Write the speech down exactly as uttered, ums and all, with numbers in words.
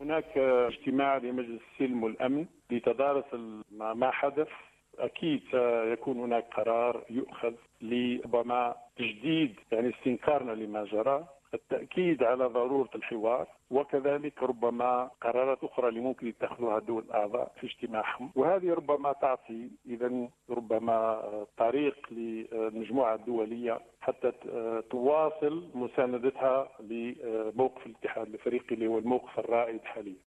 هناك اجتماع لمجلس السلم والأمن لتدارس ما حدث. أكيد سيكون هناك قرار يؤخذ لربما تجديد يعني استنكارنا لما جرى، التأكيد على ضرورة الحوار، وكذلك ربما قرارات أخرى اللي ممكن يتخذوها الدول الأعضاء في اجتماعهم، وهذه ربما تعطي إذن ربما طريق للمجموعة الدولية حتى تواصل مساندتها لموقف الاتحاد الأفريقي اللي هو الموقف الرائد حاليا.